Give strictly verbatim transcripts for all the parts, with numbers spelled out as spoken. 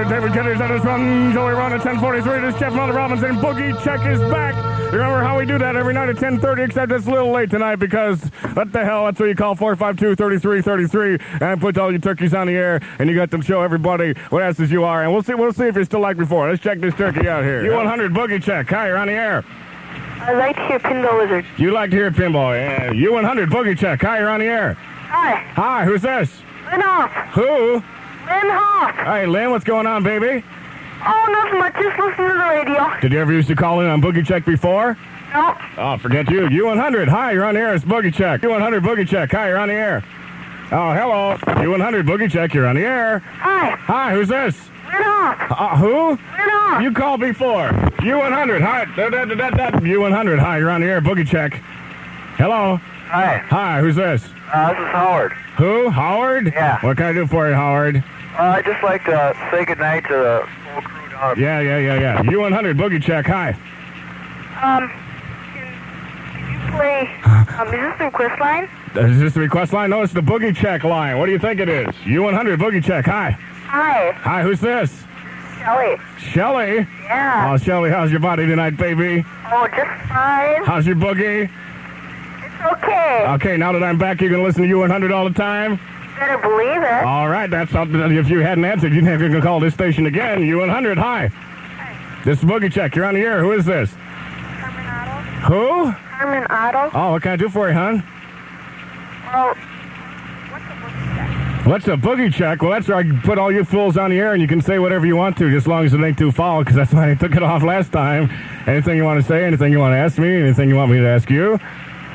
David Kennedy's at his run. Joey Run at ten forty-three. This is Jeff Mother Robinson. Boogie Check is back. Remember how we do that every night at ten thirty, except it's a little late tonight because what the hell, that's what you call four five two, three three three three and put all your turkeys on the air and you got them show everybody what asses you are. And we'll see we'll see if you're still like before. Let's check this turkey out here. U one hundred Boogie Check. Hi, you're on the air. I like to hear Pinball Wizard. You like to hear Pinball, yeah. U one hundred Boogie Check. Hi, you're on the air. Hi. Hi, who's this? Lynn Hoff. Who? Lynn Hoff. Hey, Lynn, what's going on, baby? Oh, nothing much. Just listen to the radio. Did you ever used to call in on Boogie Check before? No. Oh, forget you. U one hundred. Hi, you're on the air. It's Boogie Check. U one hundred Boogie Check. Hi, you're on the air. Oh, hello. U one hundred Boogie Check. You're on the air. Hi. Hi, who's this? Lynn Hoff. Uh, who? Lynn Hoff. You called before. U one hundred. Hi. Da, da, da, da, da. U one hundred. Hi, you're on the air. Boogie Check. Hello. Hi. Hi, who's this? Uh, this is Howard. Who? Howard? Yeah. What can I do for you, Howard? Uh, I'd just like to say goodnight to the whole crew down at Yeah, yeah, yeah, yeah. U one hundred Boogie Check. Hi. Um, can, can you play, um, is this the request line? Is this the request line? No, it's the Boogie Check line. What do you think it is? U one hundred Boogie Check. Hi. Hi. Hi, who's this? Shelly. Shelly? Yeah. Oh, Shelly, how's your body tonight, baby? Oh, just fine. How's your boogie? It's okay. Okay, now that I'm back, you going to listen to U one hundred all the time? Better believe it. All right, that's something that if you hadn't answered, you'd have to call this station again. U one hundred, hi. Hi. This is Boogie Check. You're on the air. Who is this? Carmen Otto. Who? Carmen Otto. Oh, what can I do for you, hon? Well, what's a boogie check? What's a Boogie Check? Well, that's where I can put all you fools on the air and you can say whatever you want to, just as long as it ain't too foul, because that's why I took it off last time. Anything you want to say, anything you want to ask me, anything you want me to ask you? Um,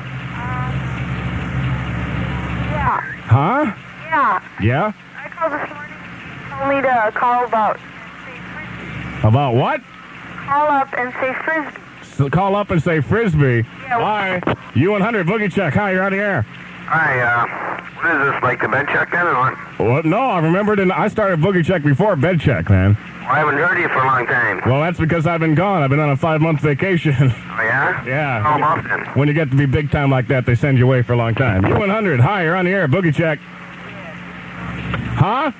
yeah. Huh? Yeah. Yeah? I called this morning. Told me to call about say frisbee. About what? Call up and say frisbee. So call up and say Frisbee. Yeah. Hi. U one hundred Boogie Check. Hi, you're on the air. Hi, uh, what is this, like the bed check then or what? Well, no, I remembered, and I started Boogie Check before Bed Check, man. Well, I haven't heard of you for a long time. Well, that's because I've been gone. I've been on a five-month vacation. Oh, yeah? Yeah. How often? When you get to be big time like that, they send you away for a long time. U one hundred. Hi, you're on the air. Boogie Check. Huh?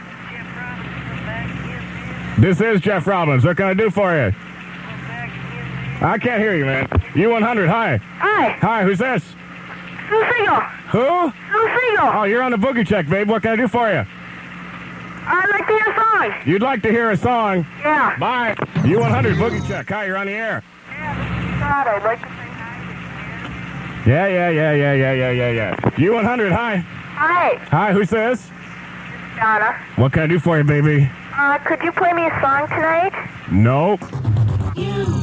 This is Jeff Robbins. What can I do for you? I can't hear you, man. U one hundred. Hi. Hi. Hi, who's this? Sue Siegel. Who? Sue Siegel. Oh, you're on the Boogie Check, babe. What can I do for you? I'd like to hear a song. You'd like to hear a song? Yeah. Bye. U one hundred Boogie Check. Hi, you're on the air. Yeah, this is Todd. I'd like to say hi. Yeah, yeah, yeah, yeah, yeah, yeah, yeah, yeah. U one hundred. Hi. Hi. Hi, who's this? Donna. What can I do for you, baby? Uh, could you play me a song tonight? Nope. You